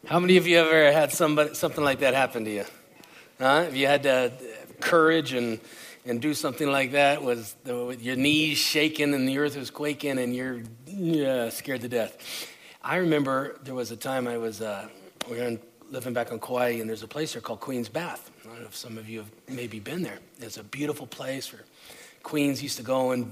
How many of you ever had something like that happen to you? Have you had courage and do something like that with your knees shaking and the earth was quaking and you're scared to death? I remember there was a time I was living back on Kauai, and there's a place there called Queen's Bath. I don't know if some of you have maybe been there. It's a beautiful place where queens used to go and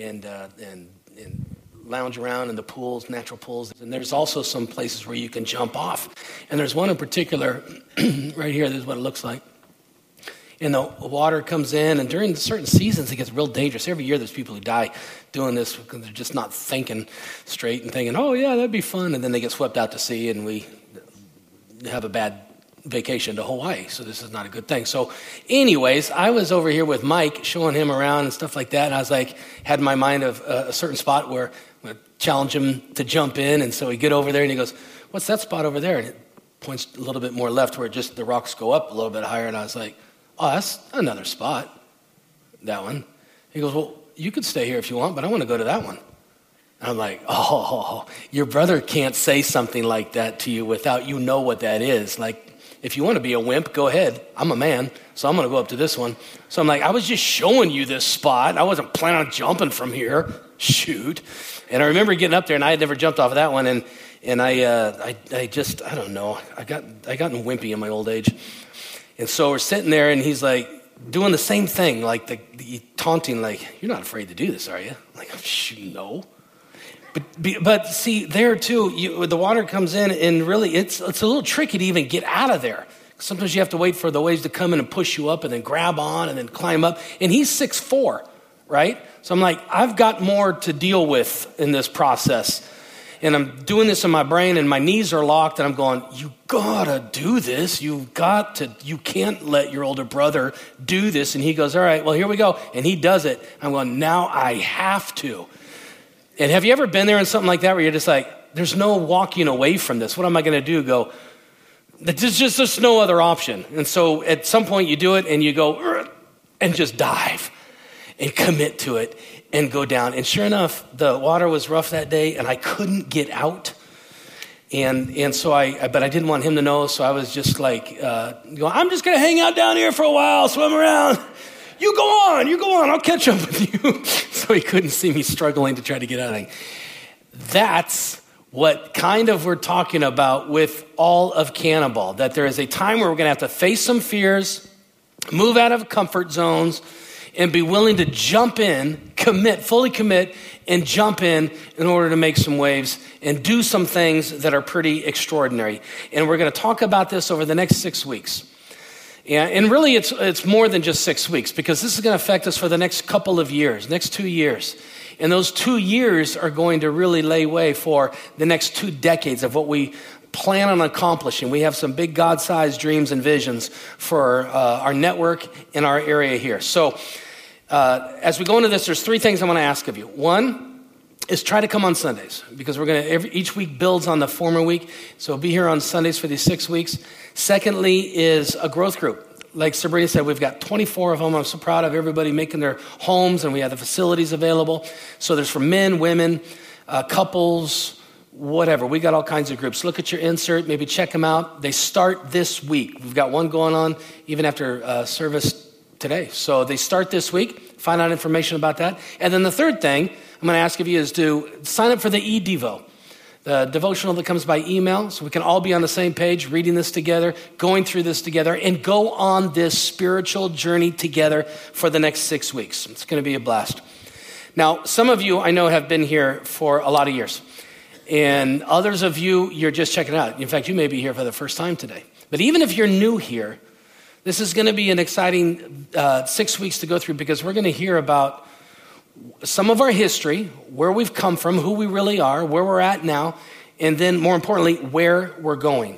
lounge around in the pools, natural pools. And there's also some places where you can jump off. And there's one in particular right here. This is what it looks like. And the water comes in, and during certain seasons, it gets real dangerous. Every year there's people who die doing this because they're just not thinking straight and thinking, oh, yeah, that'd be fun. And then they get swept out to sea, and we have a bad vacation to Hawaii. So this is not a good thing. So anyways, I was over here with Mike showing him around and stuff like that. And I was like, had in my mind of a certain spot where I'm going to challenge him to jump in. And so we get over there, and he goes, what's that spot over there? And it points a little bit more left where just the rocks go up a little bit higher. And I was like, oh, that's another spot, that one. He goes, well, you could stay here if you want, but I want to go to that one. And I'm like, oh, your brother can't say something like that to you without you know what that is. Like, if you want to be a wimp, go ahead. I'm a man, so I'm going to go up to this one. So I'm like, I was just showing you this spot. I wasn't planning on jumping from here. Shoot. And I remember getting up there, and I had never jumped off of that one. And I don't know. I gotten wimpy in my old age. And so we're sitting there, and he's like doing the same thing, like the taunting, like, you're not afraid to do this, are you? I'm like, shoot, no. But see, there too, the water comes in, and really it's a little tricky to even get out of there. Sometimes you have to wait for the waves to come in and push you up and then grab on and then climb up. And he's 6'4", right? So I'm like, I've got more to deal with in this process. And I'm doing this in my brain, and my knees are locked, and I'm going, you gotta do this. You can't let your older brother do this. And he goes, all right, well, here we go. And he does it. I'm going, now I have to. And have you ever been there in something like that where you're just like, there's no walking away from this. What am I going to do? There's no other option. And so at some point you do it and you go, and just dive and commit to it and go down. And sure enough, the water was rough that day and I couldn't get out. And so but I didn't want him to know. So I was just like, I'm just going to hang out down here for a while, swim around. You go on, I'll catch up with you. So he couldn't see me struggling to try to get out of it. That's what kind of we're talking about with all of Cannonball, that there is a time where we're going to have to face some fears, move out of comfort zones, and be willing to jump in, fully commit, and jump in order to make some waves and do some things that are pretty extraordinary. And we're going to talk about this over the next 6 weeks. And really, it's more than just 6 weeks, because this is going to affect us for the next couple of years, next 2 years. And those 2 years are going to really lay way for the next 2 decades of what we plan on accomplishing. We have some big God-sized dreams and visions for our network in our area here. So as we go into this, there's 3 things I want to ask of you. One is try to come on Sundays, because we're going to, each week builds on the former week. So be here on Sundays for these 6 weeks. Secondly is a growth group. Like Sabrina said, we've got 24 of them. I'm so proud of everybody making their homes, and we have the facilities available. So there's for men, women, couples, whatever. We got all kinds of groups. Look at your insert, maybe check them out. They start this week. We've got one going on even after service today. So they start this week. Find out information about that. And then the third thing I'm going to ask of you is to sign up for the eDevo, the devotional that comes by email, so we can all be on the same page, reading this together, going through this together, and go on this spiritual journey together for the next 6 weeks. It's going to be a blast. Now, some of you I know have been here for a lot of years, and others of you, you're just checking it out. In fact, you may be here for the first time today. But even if you're new here, this is going to be an exciting 6 weeks to go through, because we're going to hear about some of our history, where we've come from, who we really are, where we're at now, and then more importantly, where we're going.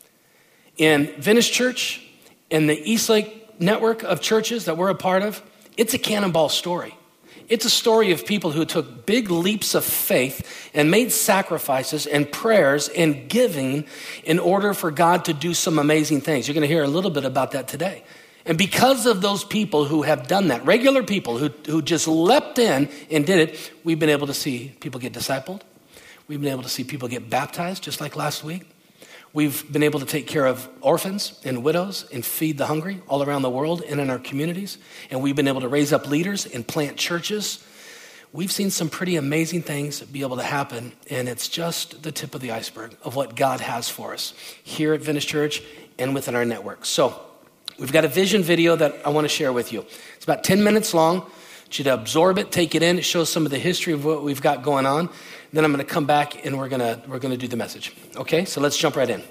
In Vintage Church and the Eastlake network of churches that we're a part of, it's a Cannonball story. It's a story of people who took big leaps of faith and made sacrifices and prayers and giving in order for God to do some amazing things. You're going to hear a little bit about that today. And because of those people who have done that, regular people who just leapt in and did it, we've been able to see people get discipled. We've been able to see people get baptized, just like last week. We've been able to take care of orphans and widows and feed the hungry all around the world and in our communities. And we've been able to raise up leaders and plant churches. We've seen some pretty amazing things be able to happen, and it's just the tip of the iceberg of what God has for us here at Vintage Church and within our network. So we've got a vision video that I want to share with you. It's about 10 minutes long. I want you to absorb it, take it in. It shows some of the history of what we've got going on. Then I'm going to come back and we're going to do the message. Okay, so let's jump right in.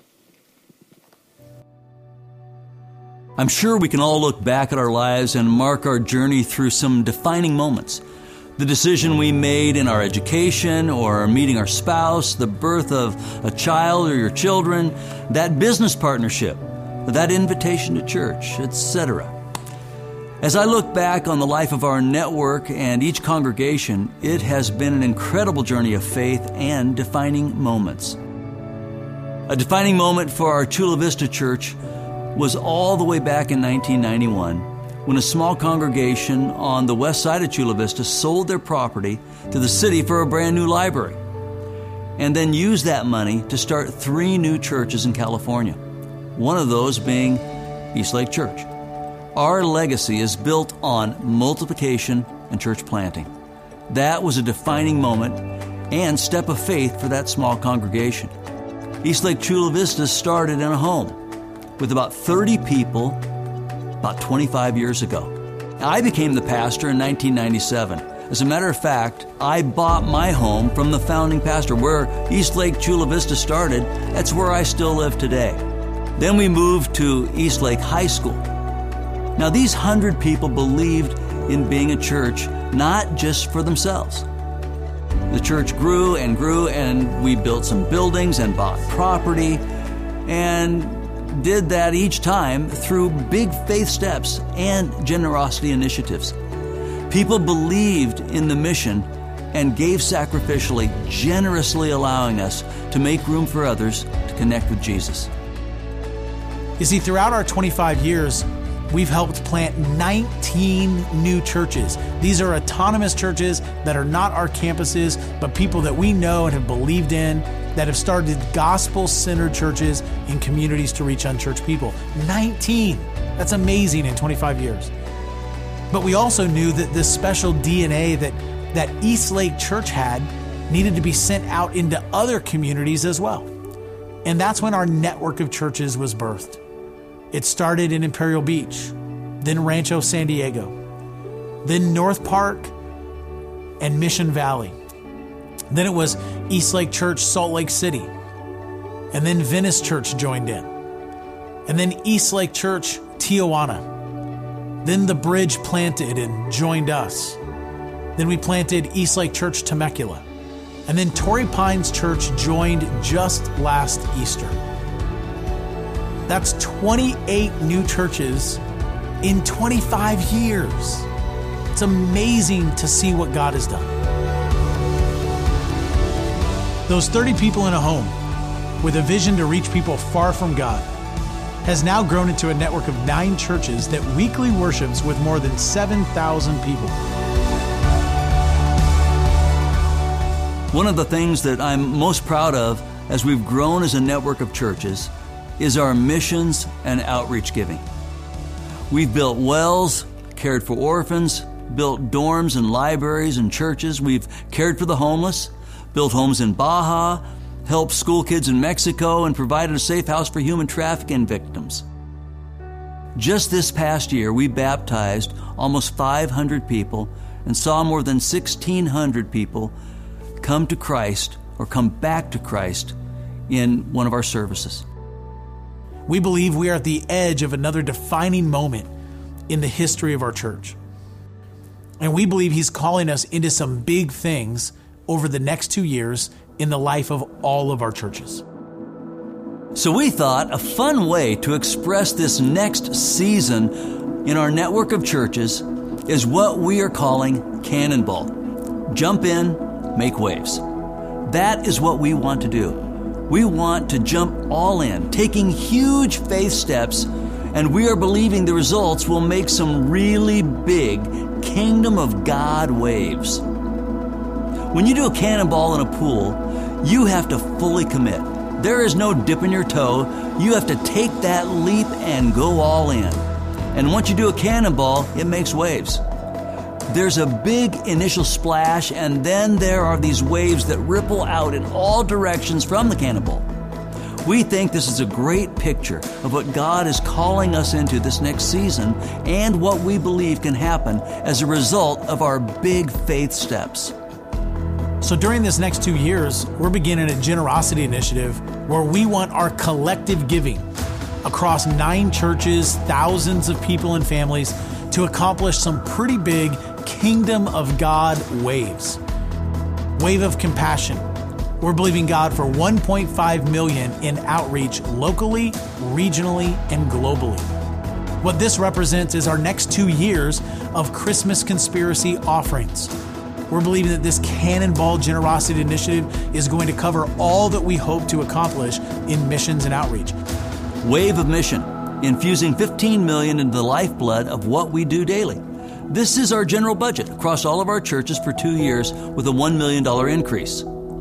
I'm sure we can all look back at our lives and mark our journey through some defining moments. The decision we made in our education or meeting our spouse, the birth of a child or your children, that business partnership, that invitation to church, etc. As I look back on the life of our network and each congregation, it has been an incredible journey of faith and defining moments. A defining moment for our Chula Vista Church was all the way back in 1991 when a small congregation on the west side of Chula Vista sold their property to the city for a brand new library and then used that money to start 3 new churches in California, one of those being Eastlake Church. Our legacy is built on multiplication and church planting. That was a defining moment and step of faith for that small congregation. Eastlake Chula Vista started in a home with about 30 people about 25 years ago. I became the pastor in 1997. As a matter of fact, I bought my home from the founding pastor. Where Eastlake Chula Vista started, that's where I still live today. Then we moved to Eastlake High School. Now, these 100 people believed in being a church, not just for themselves. The church grew, and we built some buildings and bought property, and did that each time through big faith steps and generosity initiatives. People believed in the mission and gave sacrificially, generously allowing us to make room for others to connect with Jesus. You see, throughout our 25 years, we've helped plant 19 new churches. These are autonomous churches that are not our campuses, but people that we know and have believed in, that have started gospel-centered churches in communities to reach unchurched people. 19! That's amazing in 25 years. But we also knew that this special DNA that Eastlake Church had needed to be sent out into other communities as well. And that's when our network of churches was birthed. It started in Imperial Beach, then Rancho San Diego, then North Park and Mission Valley. Then it was Eastlake Church, Salt Lake City. And then Venice Church joined in. And then Eastlake Church, Tijuana. Then The Bridge planted and joined us. Then we planted Eastlake Church, Temecula. And then Torrey Pines Church joined just last Easter. That's 28 new churches in 25 years. It's amazing to see what God has done. Those 30 people in a home with a vision to reach people far from God has now grown into a network of 9 churches that weekly worships with more than 7,000 people. One of the things that I'm most proud of as we've grown as a network of churches is our missions and outreach giving. We've built wells, cared for orphans, built dorms and libraries and churches. We've cared for the homeless, built homes in Baja, helped school kids in Mexico, and provided a safe house for human trafficking victims. Just this past year, we baptized almost 500 people and saw more than 1,600 people come to Christ or come back to Christ in one of our services. We believe we are at the edge of another defining moment in the history of our church. And we believe He's calling us into some big things over the next 2 years in the life of all of our churches. So we thought a fun way to express this next season in our network of churches is what we are calling Cannonball. Jump in, make waves. That is what we want to do. We want to jump all in, taking huge faith steps, and we are believing the results will make some really big Kingdom of God waves. When you do a cannonball in a pool, you have to fully commit. There is no dipping your toe. You have to take that leap and go all in. And once you do a cannonball, it makes waves. There's a big initial splash, and then there are these waves that ripple out in all directions from the cannonball. We think this is a great picture of what God is calling us into this next season and what we believe can happen as a result of our big faith steps. So during this next 2 years, we're beginning a generosity initiative where we want our collective giving across 9 churches, thousands of people and families to accomplish some pretty big Kingdom of God waves. Wave of compassion. We're believing God for $1.5 million in outreach locally, regionally, and globally. What this represents is our next 2 years of Christmas conspiracy offerings. We're believing that this Cannonball Generosity Initiative is going to cover all that we hope to accomplish in missions and outreach. Wave of Mission, infusing $15 million into the lifeblood of what we do daily. This is our general budget across all of our churches for 2 years with a $1 million increase.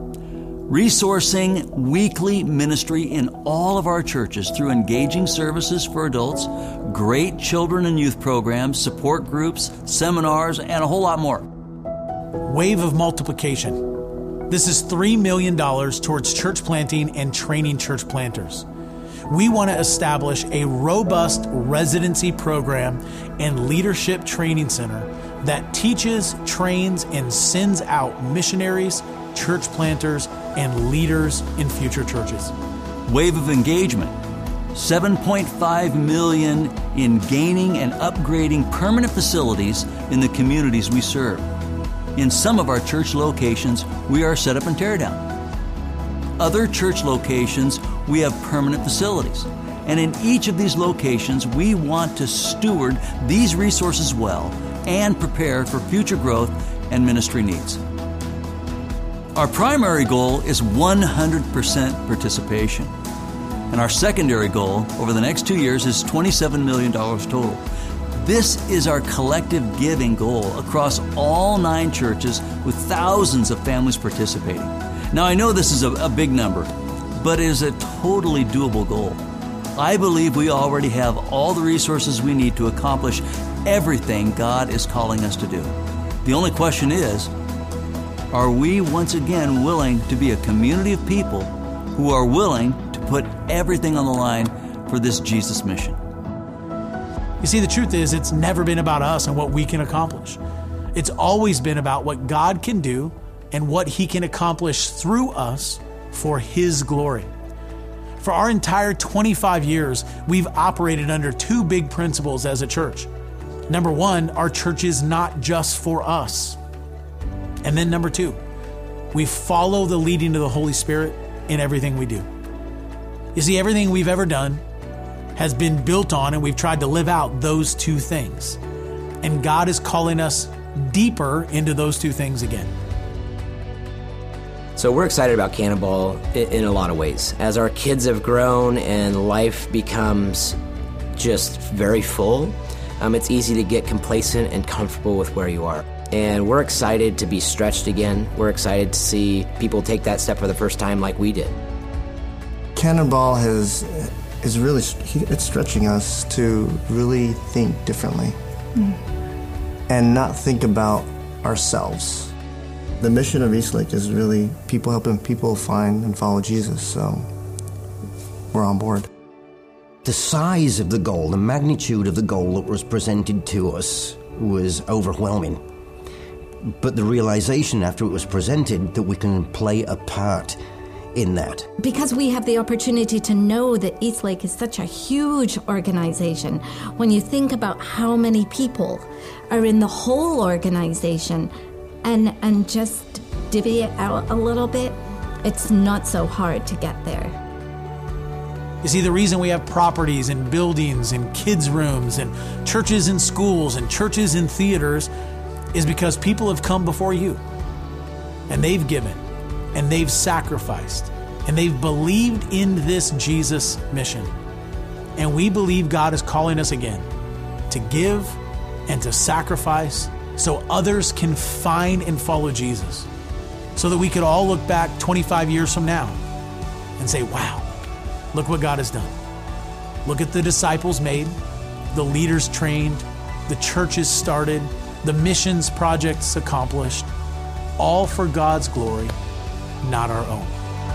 Resourcing weekly ministry in all of our churches through engaging services for adults, great children and youth programs, support groups, seminars, and a whole lot more. Wave of multiplication. This is $3 million towards church planting and training church planters. We want to establish a robust residency program and leadership training center that teaches, trains, and sends out missionaries, church planters, and leaders in future churches. Wave of engagement. $7.5 million in gaining and upgrading permanent facilities in the communities we serve. In some of our church locations, we are set up and tear down. Other church locations, we have permanent facilities. And in each of these locations, we want to steward these resources well and prepare for future growth and ministry needs. Our primary goal is 100% participation. And our secondary goal over the next 2 years is $27 million total. This is our collective giving goal across all 9 churches with thousands of families participating. Now, I know this is a big number, but it is a totally doable goal. I believe we already have all the resources we need to accomplish everything God is calling us to do. The only question is, are we once again willing to be a community of people who are willing to put everything on the line for this Jesus mission? You see, the truth is, it's never been about us and what we can accomplish. It's always been about what God can do and what He can accomplish through us for His glory. For our entire 25 years, we've operated under 2 big principles as a church. Number 1, our church is not just for us. And then number 2, we follow the leading of the Holy Spirit in everything we do. You see, everything we've ever done has been built on, and we've tried to live out those 2 things. And God is calling us deeper into those 2 things again. So we're excited about Cannonball in a lot of ways. As our kids have grown and life becomes just very full, it's easy to get complacent and comfortable with where you are. And we're excited to be stretched again. We're excited to see people take that step for the first time like we did. Cannonball is really, it's stretching us to really think differently and not think about ourselves. The mission of Eastlake is really people helping people find and follow Jesus, so we're on board. The size of the goal, the magnitude of the goal that was presented to us was overwhelming. But the realization after it was presented that we can play a part in that. Because we have the opportunity to know that Eastlake is such a huge organization, when you think about how many people are in the whole organization and just divvy it out a little bit, it's not so hard to get there. You see, the reason we have properties and buildings and kids' rooms and churches and schools and churches and theaters is because people have come before you and they've given and they've sacrificed and they've believed in this Jesus mission. And we believe God is calling us again to give and to sacrifice so others can find and follow Jesus, so that we could all look back 25 years from now and say, wow, look what God has done. Look at the disciples made, the leaders trained, the churches started, the missions projects accomplished, all for God's glory, not our own.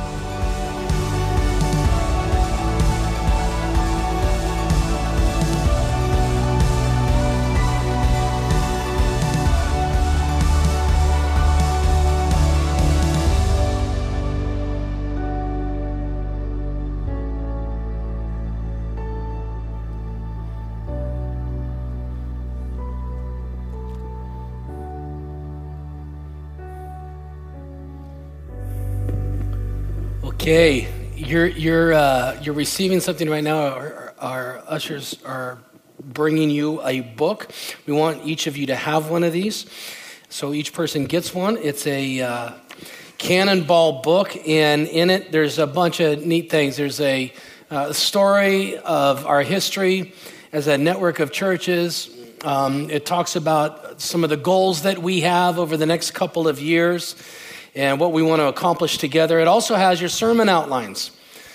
Okay, you're receiving something right now. Our ushers are bringing you a book. We want each of you to have one of these. So each person gets one. It's a Cannonball book, and in it there's a bunch of neat things. There's a story of our history as a network of churches. It talks about some of the goals that we have over the next couple of years and what we want to accomplish together. It also has your sermon outlines.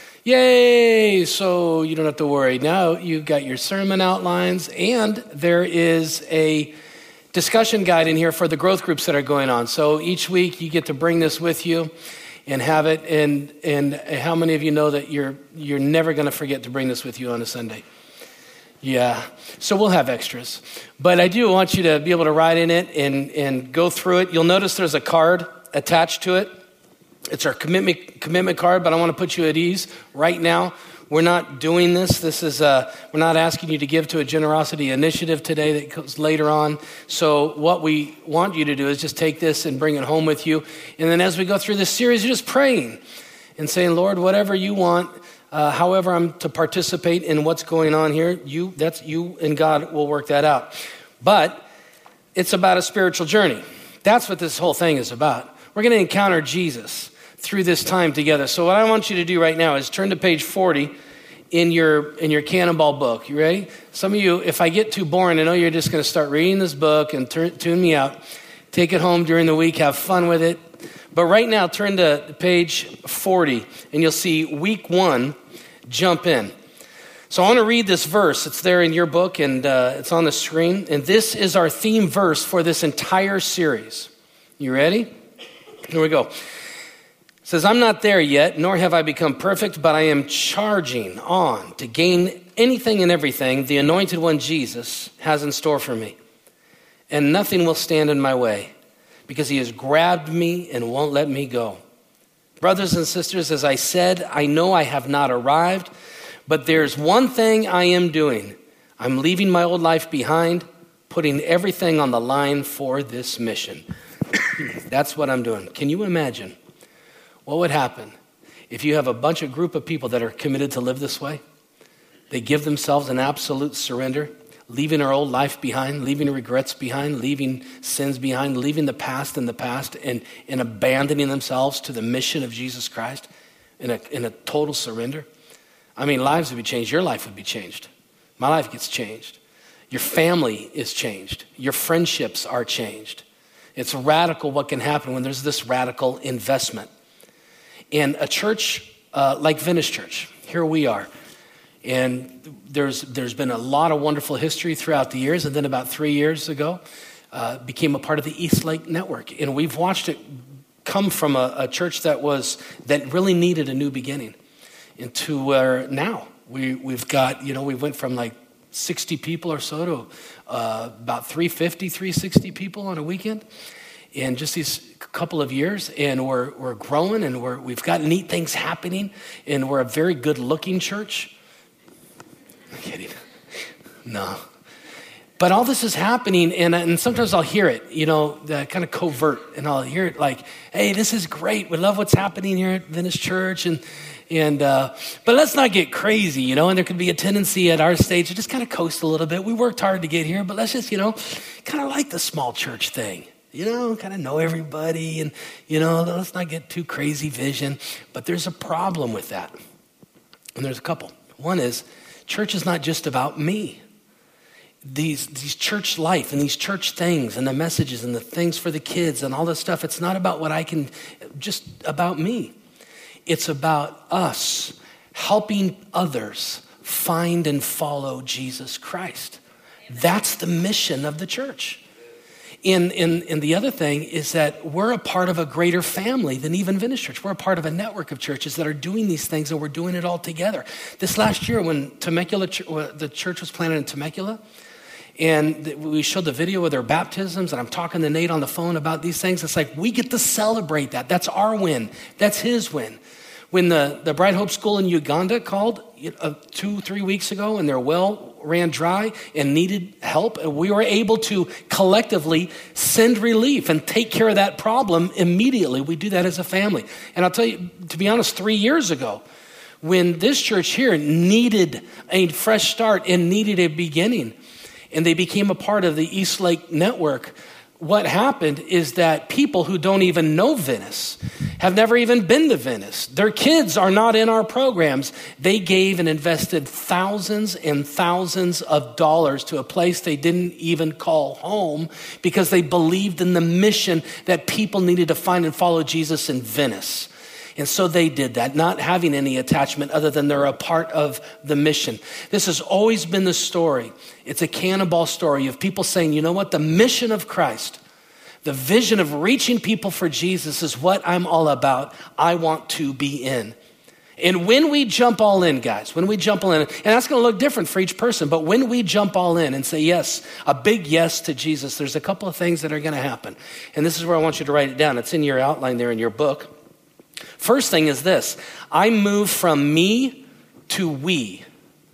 Yay! So you don't have to worry. Now you've got your sermon outlines, and there is a discussion guide in here for the growth groups that are going on. So each week you get to bring this with you and have it. And how many of you know that you're never going to forget to bring this with you on a Sunday? Yeah, so we'll have extras. But I do want you to be able to write in it and go through it. You'll notice there's a card attached to it. It's our commitment card, but I want to put you at ease right now. We're not doing this. We're not asking you to give to a generosity initiative today that goes later on. So what we want you to do is just take this and bring it home with you. And then as we go through this series, you're just praying and saying, Lord, whatever you want, however I'm to participate in what's going on here, you and God will work that out. But it's about a spiritual journey. That's what this whole thing is about. We're going to encounter Jesus through this time together. So what I want you to do right now is turn to page 40 in your Cannonball book. You ready? Some of you, if I get too boring, I know you're just going to start reading this book and tune me out. Take it home during the week, have fun with it. But right now, turn to page 40, and you'll see week 1, jump in. So I want to read this verse. It's there in your book, and it's on the screen. And this is our theme verse for this entire series. You ready? Here we go. It says, I'm not there yet, nor have I become perfect, but I am charging on to gain anything and everything the Anointed One Jesus has in store for me. And nothing will stand in my way, because he has grabbed me and won't let me go. Brothers and sisters, as I said, I know I have not arrived, but there's one thing I am doing. I'm leaving my old life behind, putting everything on the line for this mission. That's what I'm doing. Can you imagine what would happen if you have a group of people that are committed to live this way? They give themselves an absolute surrender, leaving our old life behind, leaving regrets behind, leaving sins behind, leaving the past in the past, and abandoning themselves to the mission of Jesus Christ in a total surrender. I mean, lives would be changed. Your life would be changed. My life gets changed. Your family is changed. Your friendships are changed. It's radical what can happen when there's this radical investment. And a church like Venice Church, here we are. And there's been a lot of wonderful history throughout the years. And then about 3 years ago, became a part of the East Lake Network. And we've watched it come from a church that really needed a new beginning into where now we've got, we went from like 60 people or so to about 350, 360 people on a weekend in just these couple of years. And we're growing, and we've got neat things happening, and we're a very good looking church. I'm kidding. No. But all this is happening, and sometimes I'll hear it, kind of covert, and I'll hear it like, hey, this is great. We love what's happening here at Venice Church, but let's not get crazy, and there could be a tendency at our stage to just kind of coast a little bit. We worked hard to get here, but let's just, kind of like the small church thing, kind of know everybody, and, let's not get too crazy vision. But there's a problem with that, and there's a couple. One is, church is not just about me. These church life and these church things and the messages and the things for the kids and all this stuff, it's not about what I can, just about me. It's about us helping others find and follow Jesus Christ. That's the mission of the church. And the other thing is that we're a part of a greater family than even Vintage Church. We're a part of a network of churches that are doing these things, and we're doing it all together. This last year when the church was planted in Temecula, and we showed the video of their baptisms, and I'm talking to Nate on the phone about these things. It's like we get to celebrate that. That's our win. That's his win. When the Bright Hope School in Uganda called 2-3 weeks ago, and their well ran dry and needed help, and we were able to collectively send relief and take care of that problem immediately. We do that as a family. And I'll tell you, to be honest, 3 years ago, when this church here needed a fresh start and needed a beginning, and they became a part of the East Lake Network, what happened is that people who don't even know Venice, have never even been to Venice, their kids are not in our programs. They gave and invested thousands and thousands of dollars to a place they didn't even call home because they believed in the mission that people needed to find and follow Jesus in Venice. And so they did that, not having any attachment other than they're a part of the mission. This has always been the story. It's a cannonball story of people saying, you know what, the mission of Christ, the vision of reaching people for Jesus is what I'm all about. I want to be in. And when we jump all in, guys, when we jump all in, and that's going to look different for each person, but when we jump all in and say yes, a big yes to Jesus, there's a couple of things that are going to happen. And this is where I want you to write it down. It's in your outline there in your book. First thing is this: I move from me to we.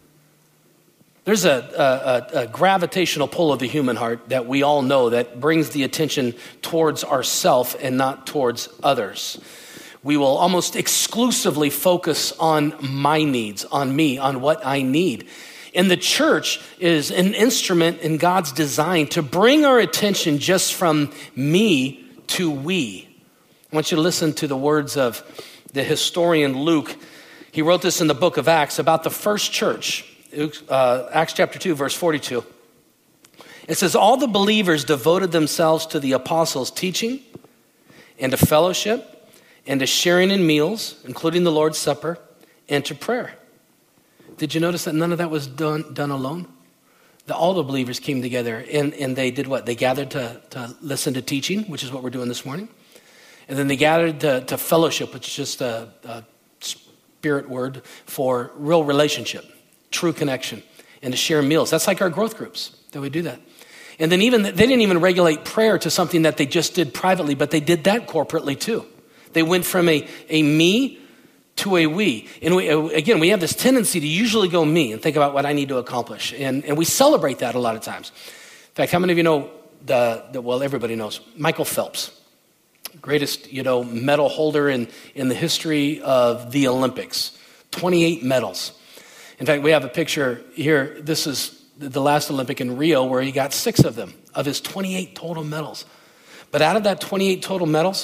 There's a gravitational pull of the human heart that we all know that brings the attention towards ourself and not towards others. We will almost exclusively focus on my needs, on me, on what I need. And the church is an instrument in God's design to bring our attention just from me to we. I want you to listen to the words of the historian Luke. He wrote this in the book of Acts about the first church. Acts chapter 2, verse 42. It says, all the believers devoted themselves to the apostles' teaching and to fellowship and to sharing in meals, including the Lord's Supper, and to prayer. Did you notice that none of that was done alone? All the believers came together and they did what? They gathered to listen to teaching, which is what we're doing this morning. And then they gathered to fellowship, which is just a spirit word for real relationship, true connection, and to share meals. That's like our growth groups that we do that. And then they didn't even regulate prayer to something that they just did privately, but they did that corporately too. They went from a me to a we. And we have this tendency to usually go me and think about what I need to accomplish. And we celebrate that a lot of times. In fact, how many of you know well, everybody knows Michael Phelps? Greatest, medal holder in the history of the Olympics. 28 medals. In fact, we have a picture here. This is the last Olympic in Rio where he got 6 of them, of his 28 total medals. But out of that 28 total medals,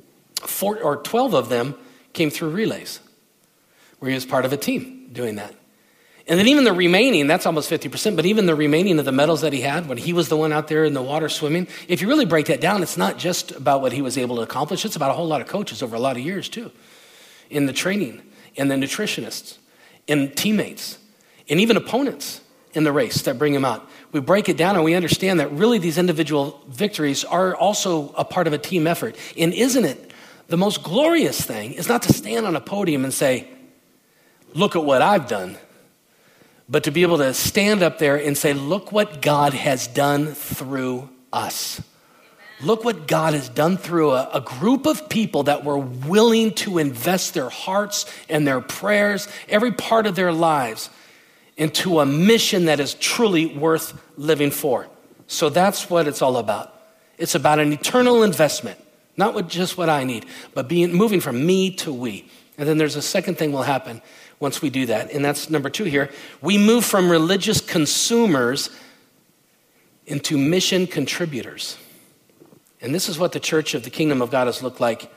12 of them came through relays, where he was part of a team doing that. And then even the remaining, that's almost 50%, but even the remaining of the medals that he had, when he was the one out there in the water swimming, if you really break that down, it's not just about what he was able to accomplish. It's about a whole lot of coaches over a lot of years too, in the training and the nutritionists and teammates and even opponents in the race that bring him out. We break it down and we understand that really these individual victories are also a part of a team effort. And isn't it the most glorious thing is not to stand on a podium and say, look at what I've done, but to be able to stand up there and say, look what God has done through us. Amen. Look what God has done through a group of people that were willing to invest their hearts and their prayers, every part of their lives, into a mission that is truly worth living for. So that's what it's all about. It's about an eternal investment, not with just what I need, but moving from me to we. And then there's a second thing will happen once we do that, and that's number 2 here. We move from religious consumers into mission contributors. And this is what the church of the kingdom of God has looked like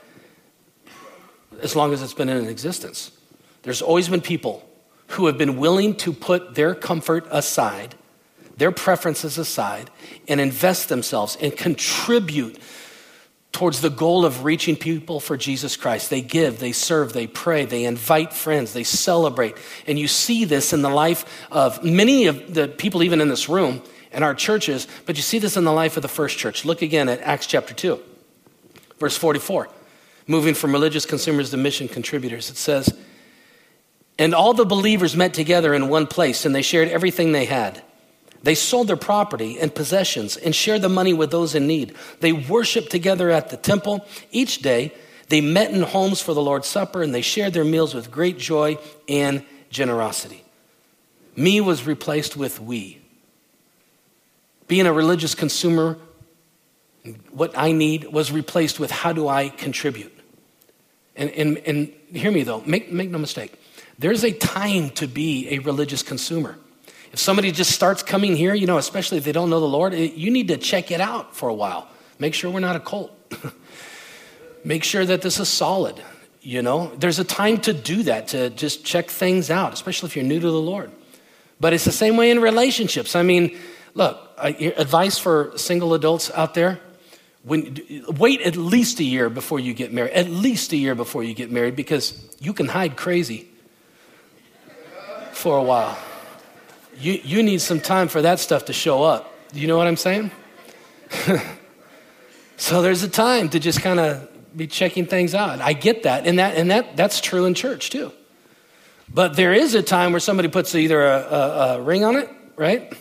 as long as it's been in existence. There's always been people who have been willing to put their comfort aside, their preferences aside, and invest themselves and contribute towards the goal of reaching people for Jesus Christ. They give, they serve, they pray, they invite friends, they celebrate. And you see this in the life of many of the people even in this room and our churches, but you see this in the life of the first church. Look again at Acts chapter 2, verse 44. Moving from religious consumers to mission contributors, it says, and all the believers met together in one place, and they shared everything they had. They sold their property and possessions and shared the money with those in need. They worshiped together at the temple. Each day, they met in homes for the Lord's Supper, and they shared their meals with great joy and generosity. Me was replaced with we. Being a religious consumer, what I need was replaced with how do I contribute? And hear me though, make no mistake. There's a time to be a religious consumer. If somebody just starts coming here, especially if they don't know the Lord, you need to check it out for a while. Make sure we're not a cult. Make sure that this is solid. There's a time to do that, to just check things out, especially if you're new to the Lord. But it's the same way in relationships. I mean, look, advice for single adults out there, wait at least a year before you get married. At least a year before you get married, because you can hide crazy for a while. You need some time for that stuff to show up. Do you know what I'm saying? So there's a time to just kind of be checking things out. I get that. And that's true in church too. But there is a time where somebody puts either a ring on it, right?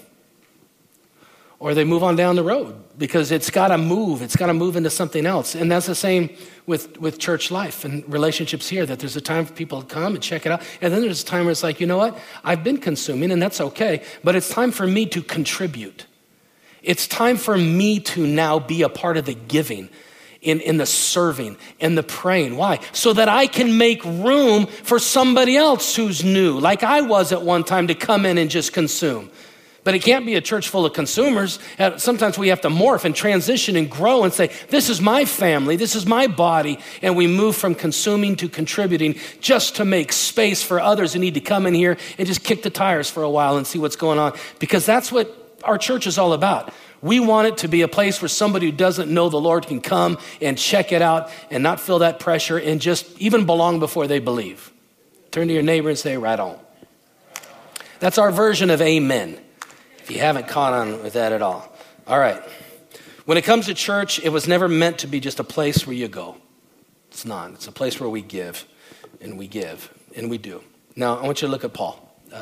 Or they move on down the road because it's got to move. It's got to move into something else. And that's the same with church life and relationships here, that there's a time for people to come and check it out. And then there's a time where it's like, you know what? I've been consuming and that's okay, but it's time for me to contribute. It's time for me to now be a part of the giving, in the serving and the praying. Why? So that I can make room for somebody else who's new, like I was at one time, to come in and just consume. But it can't be a church full of consumers. Sometimes we have to morph and transition and grow and say, this is my family, this is my body. And we move from consuming to contributing just to make space for others who need to come in here and just kick the tires for a while and see what's going on. Because that's what our church is all about. We want it to be a place where somebody who doesn't know the Lord can come and check it out and not feel that pressure and just even belong before they believe. Turn to your neighbor and say, right on. That's our version of amen. If you haven't caught on with that at all. All right. When it comes to church, it was never meant to be just a place where you go. It's not. It's a place where we give, and we do. Now, I want you to look at Paul.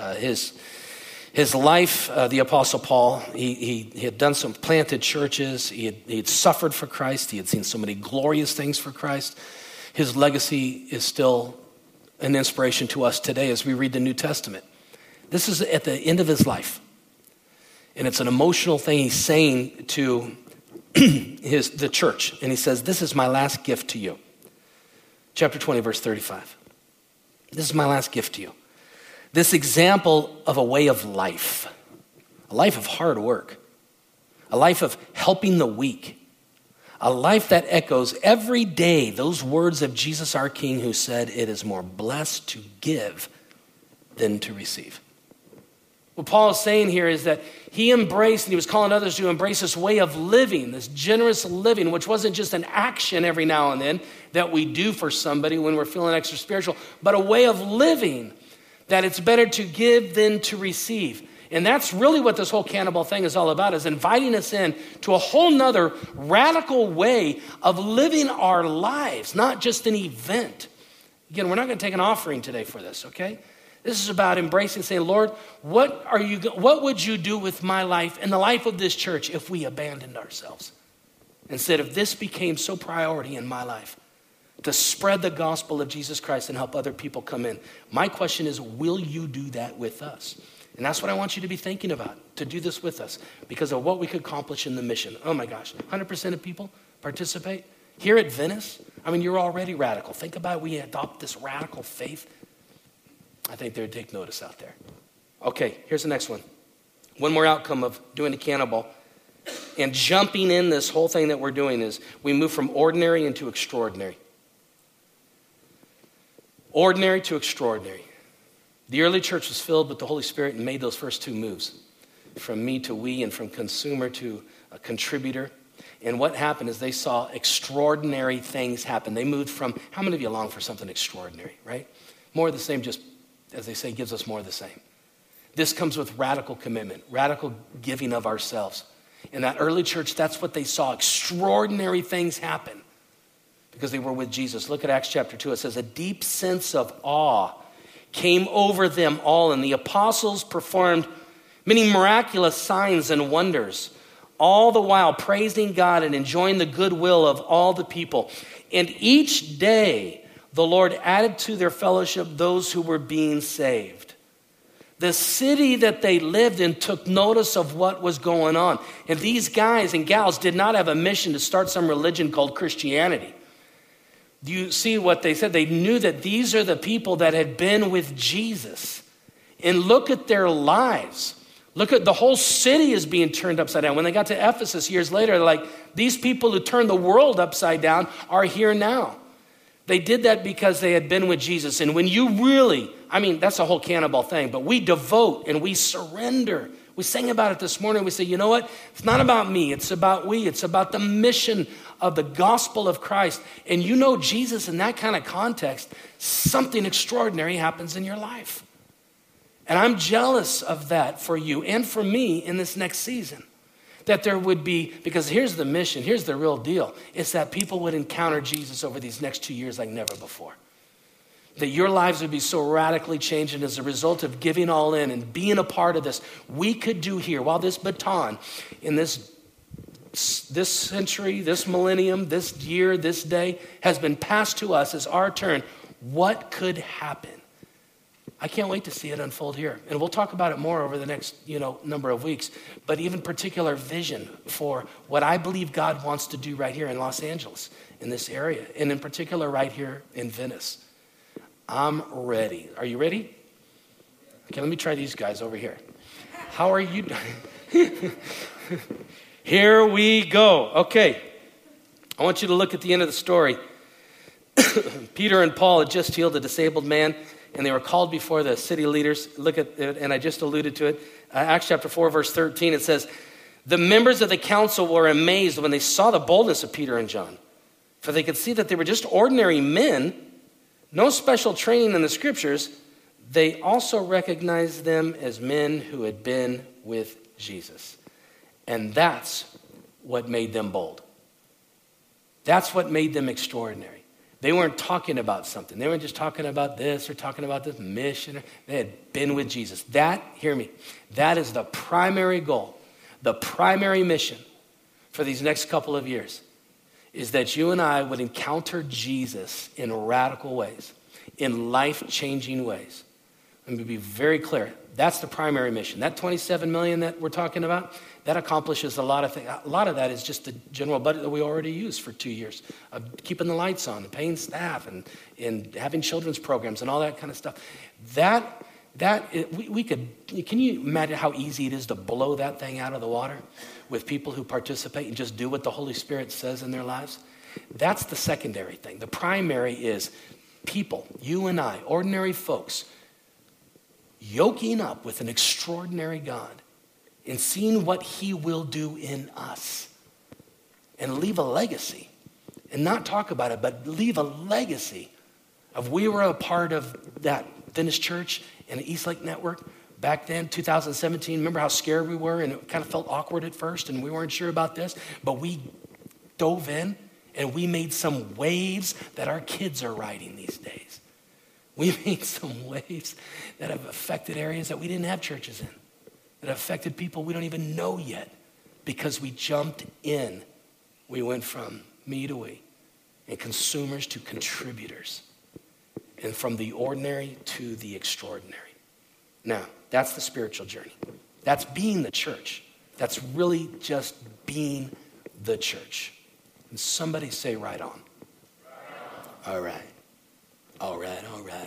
His life, the Apostle Paul, he had done some planted churches. He had suffered for Christ. He had seen so many glorious things for Christ. His legacy is still an inspiration to us today as we read the New Testament. This is at the end of his life. And it's an emotional thing he's saying to the church. And he says, this is my last gift to you. Chapter 20, verse 35. This is my last gift to you. This example of a way of life. A life of hard work. A life of helping the weak. A life that echoes every day those words of Jesus our King, who said, it is more blessed to give than to receive. What Paul is saying here is that he embraced, and he was calling others to embrace this way of living, this generous living, which wasn't just an action every now and then that we do for somebody when we're feeling extra spiritual, but a way of living that it's better to give than to receive. And that's really what this whole Cannonball thing is all about, is inviting us in to a whole nother radical way of living our lives, not just an event. Again, we're not going to take an offering today for this, okay? This is about embracing, saying, Lord, what would you do with my life and the life of this church if we abandoned ourselves? Instead of this became so priority in my life, to spread the gospel of Jesus Christ and help other people come in. My question is, will you do that with us? And that's what I want you to be thinking about, to do this with us, because of what we could accomplish in the mission. Oh my gosh, 100% of people participate. Here at Venice, I mean, you're already radical. Think about it, we adopt this radical faith. I think they would take notice out there. Okay, here's the next one. One more outcome of doing the Cannonball and jumping in this whole thing that we're doing is we move from ordinary into extraordinary. Ordinary to extraordinary. The early church was filled with the Holy Spirit and made those first two moves. From me to we, and from consumer to a contributor. And what happened is they saw extraordinary things happen. They moved from, how many of you long for something extraordinary, right? More of the same, just as they say, gives us more of the same. This comes with radical commitment, radical giving of ourselves. In that early church, that's what they saw. Extraordinary things happen because they were with Jesus. Look at Acts chapter 2. It says, a deep sense of awe came over them all, and the apostles performed many miraculous signs and wonders, all the while praising God and enjoying the goodwill of all the people. And each day the Lord added to their fellowship those who were being saved. The city that they lived in took notice of what was going on. And these guys and gals did not have a mission to start some religion called Christianity. Do you see what they said? They knew that these are the people that had been with Jesus. And look at their lives. Look at the whole city is being turned upside down. When they got to Ephesus years later, they're like, these people who turned the world upside down are here now. They did that because they had been with Jesus. And when you really, that's a whole cannibal thing, but we devote and we surrender. We sang about it this morning. We say, you know what? It's not about me. It's about we. It's about the mission of the gospel of Christ. And you know Jesus in that kind of context, something extraordinary happens in your life. And I'm jealous of that for you and for me in this next season. That there would be, because here's the mission, here's the real deal. It's that people would encounter Jesus over these next 2 years like never before. That your lives would be so radically changed, and as a result of giving all in and being a part of this, we could do here, while this baton in this century, this millennium, this year, this day has been passed to us as our turn, what could happen? I can't wait to see it unfold here. And we'll talk about it more over the next, number of weeks. But even particular vision for what I believe God wants to do right here in Los Angeles, in this area, and in particular right here in Venice. I'm ready. Are you ready? Okay, let me try these guys over here. How are you doing? Here we go. Okay. I want you to look at the end of the story. Peter and Paul had just healed a disabled man, and they were called before the city leaders. Look at it, and I just alluded to it. Acts chapter 4, verse 13, it says, the members of the council were amazed when they saw the boldness of Peter and John, for they could see that they were just ordinary men, no special training in the scriptures. They also recognized them as men who had been with Jesus. And that's what made them bold. That's what made them extraordinary. They weren't talking about something. They weren't just talking about this or talking about this mission. They had been with Jesus. That, hear me, that is the primary goal, the primary mission for these next couple of years, is that you and I would encounter Jesus in radical ways, in life-changing ways. Let me be very clear. That's the primary mission. That 27 million that we're talking about, that accomplishes a lot of things. A lot of that is just the general budget that we already use for 2 years of keeping the lights on and paying staff and having children's programs and all that kind of stuff. We could, can you imagine how easy it is to blow that thing out of the water with people who participate and just do what the Holy Spirit says in their lives? That's the secondary thing. The primary is people, you and I, ordinary folks, yoking up with an extraordinary God and seeing what he will do in us and leave a legacy, and not talk about it, but leave a legacy of we were a part of that Venice Church and the East Lake Network back then, 2017. Remember how scared we were, and it kind of felt awkward at first, and we weren't sure about this, but we dove in and we made some waves that our kids are riding these days. We made some waves that have affected areas that we didn't have churches in, that have affected people we don't even know yet, because we jumped in. We went from me to we, and consumers to contributors, and from the ordinary to the extraordinary. Now, that's the spiritual journey. That's being the church. That's really just being the church. And somebody say right on. All right. All right.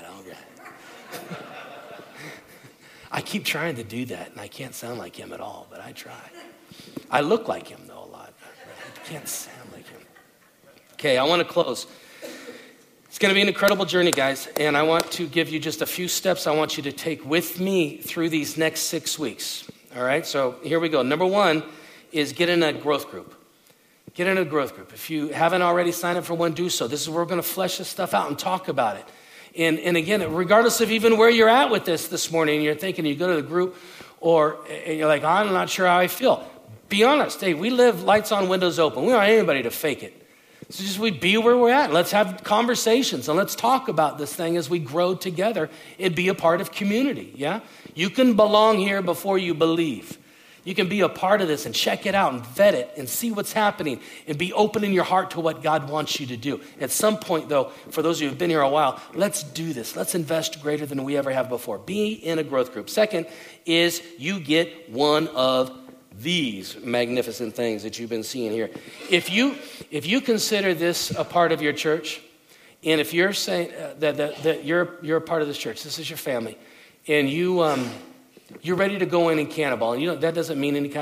I keep trying to do that, and I can't sound like him at all, but I try. I look like him, though, a lot. I can't sound like him. Okay, I want to close. It's going to be an incredible journey, guys, and I want to give you just a few steps I want you to take with me through these next 6 weeks. All right, so here we go. Number one is get in a growth group. Get in a growth group. If you haven't already signed up for one, do so. This is where we're going to flesh this stuff out and talk about it. And again, regardless of even where you're at with this morning, and you're thinking you go to the group, or you're like, I'm not sure how I feel. Be honest. Hey, we live lights on, windows open. We don't want anybody to fake it. So just we be where we're at. Let's have conversations and let's talk about this thing as we grow together and be a part of community, yeah? You can belong here before you believe. You can be a part of this and check it out and vet it and see what's happening and be open in your heart to what God wants you to do. At some point, though, for those of you who've been here a while, let's do this. Let's invest greater than we ever have before. Be in a growth group. Second is you get one of these magnificent things that you've been seeing here. If you consider this a part of your church, and if you're saying that you're a part of this church, this is your family, and you're ready to go in and cannonball, and that doesn't mean any kind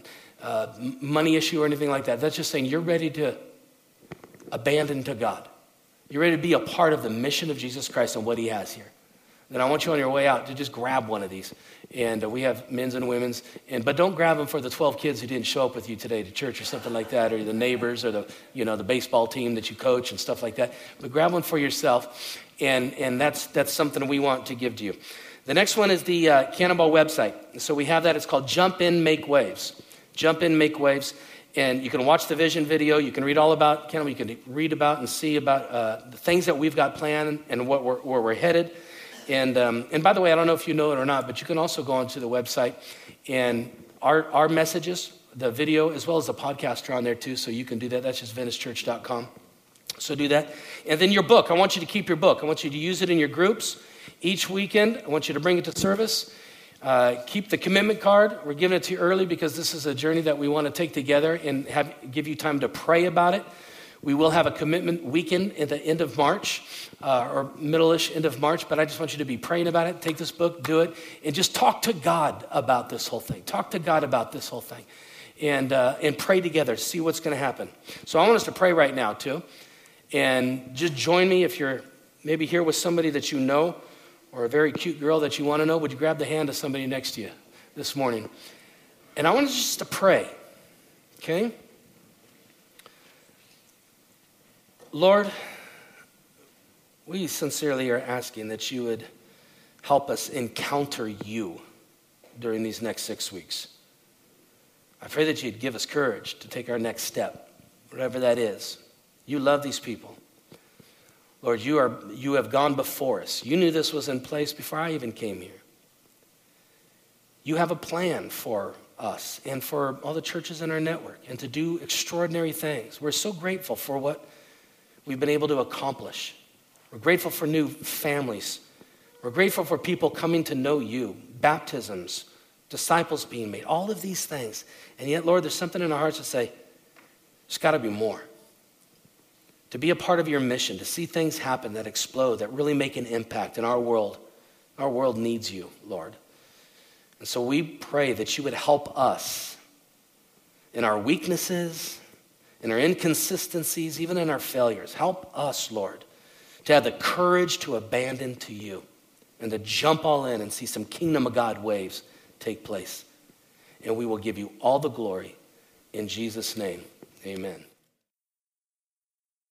of money issue or anything like that. That's just saying you're ready to abandon to God. You're ready to be a part of the mission of Jesus Christ and what he has here. Then I want you on your way out to just grab one of these. And we have men's and women's. But don't grab them for the 12 kids who didn't show up with you today to church or something like that, or the neighbors or the baseball team that you coach and stuff like that. But grab one for yourself, and that's something we want to give to you. The next one is the Cannonball website. So we have that. It's called Jump In, Make Waves. Jump In, Make Waves. And you can watch the vision video. You can read all about Cannonball. You can read about and see about the things that we've got planned and where we're headed. And by the way, I don't know if you know it or not, but you can also go onto the website. And our messages, the video, as well as the podcast are on there too. So you can do that. That's just VeniceChurch.com. So do that. And then your book. I want you to keep your book. I want you to use it in your groups. Each weekend, I want you to bring it to service. Keep the commitment card. We're giving it to you early because this is a journey that we want to take together and give you time to pray about it. We will have a commitment weekend at the end of March, or middle-ish end of March, but I just want you to be praying about it. Take this book, do it, and just talk to God about this whole thing. Talk to God about this whole thing, and pray together, see what's going to happen. So I want us to pray right now, too, and just join me if you're maybe here with somebody that you know, or a very cute girl that you want to know. Would you grab the hand of somebody next to you this morning? And I want us just to pray, okay? Lord, we sincerely are asking that you would help us encounter you during these next 6 weeks. I pray that you'd give us courage to take our next step, whatever that is. You love these people. Lord, you have gone before us. You knew this was in place before I even came here. You have a plan for us and for all the churches in our network and to do extraordinary things. We're so grateful for what we've been able to accomplish. We're grateful for new families. We're grateful for people coming to know you, baptisms, disciples being made, all of these things. And yet, Lord, there's something in our hearts to say, there's got to be more. To be a part of your mission, to see things happen that explode, that really make an impact in our world. Our world needs you, Lord. And so we pray that you would help us in our weaknesses, in our inconsistencies, even in our failures. Help us, Lord, to have the courage to abandon to you and to jump all in and see some kingdom of God waves take place. And we will give you all the glory in Jesus' name. Amen.